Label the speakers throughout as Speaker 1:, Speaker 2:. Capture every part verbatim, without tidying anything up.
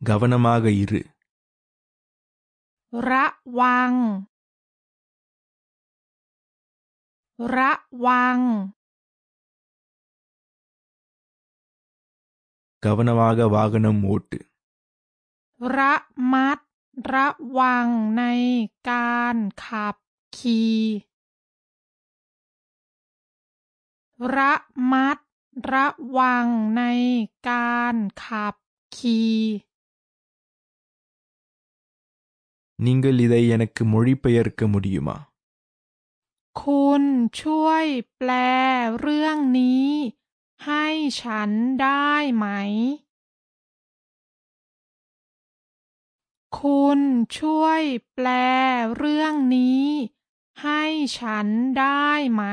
Speaker 1: கவனமாக இரு.
Speaker 2: ระวังระวัง
Speaker 1: கவனமாக வாகனம் ஓட்டு.
Speaker 2: ระมัดระวังในการขับขี่ระมัดระวังในการขับขี่
Speaker 1: நீங்கள் இதை எனக்கு மொழிபெயர்க்க முடியுமா?
Speaker 2: คุณช่วยแปลเรื่องนี้ให้ฉันได้ไหม คุณช่วยแปลเรื่องนี้ให้ฉันได้ไหม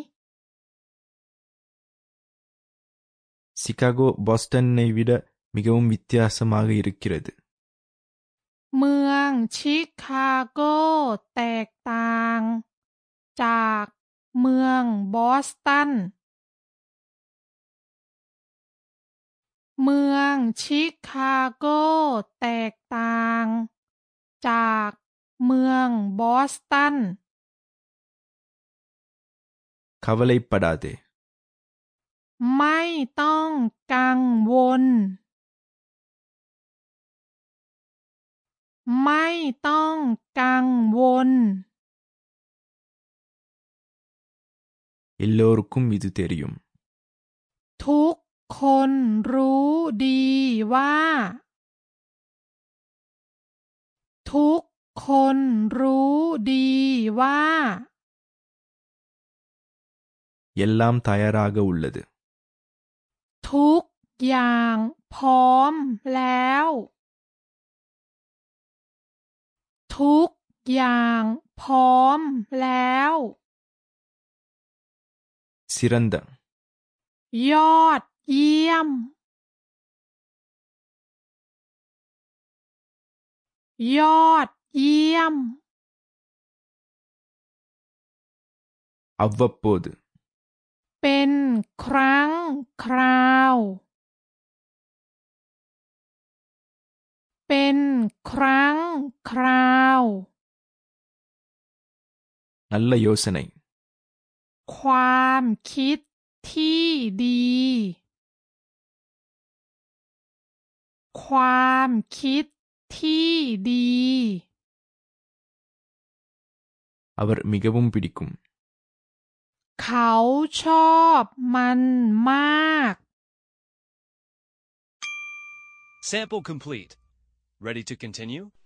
Speaker 1: சிகாகோ பாஸ்டனை விட மிகவும் வித்தியாசமாக இருக்கிறது.
Speaker 2: เมืองชิคาโกแตกต่างจากเมืองบอสตัน เมืองชิคาโกแตกต่างจากเมืองบอสตัน
Speaker 1: கவலைப்படாதே.
Speaker 2: ไม่ต้องกังวลไม่ต้องกังวล
Speaker 1: எல்லோருக்கும் இது தெரியும்.
Speaker 2: ทุกคนรู้ดีว่าทุกคนรู้ดีว่า
Speaker 1: எல்லாம் தயாராக உள்ளது.
Speaker 2: ทุกอย่างพร้อมแล้วทุกอย่างพร้อมแล้ว
Speaker 1: சிறந்த
Speaker 2: ยอดเยี่ยมยอดเยี่ยม
Speaker 1: அவ்வப்போது
Speaker 2: เป็นครั้งคราวเป็นครั้งคราว
Speaker 1: நல்ல யோசனை.
Speaker 2: ความคิดที่ดีความคิดที่ดี
Speaker 1: அவர் மிகவும் பிடிக்கும்.
Speaker 2: เขาชอบมันมาก
Speaker 3: Sample complete. Ready to continue?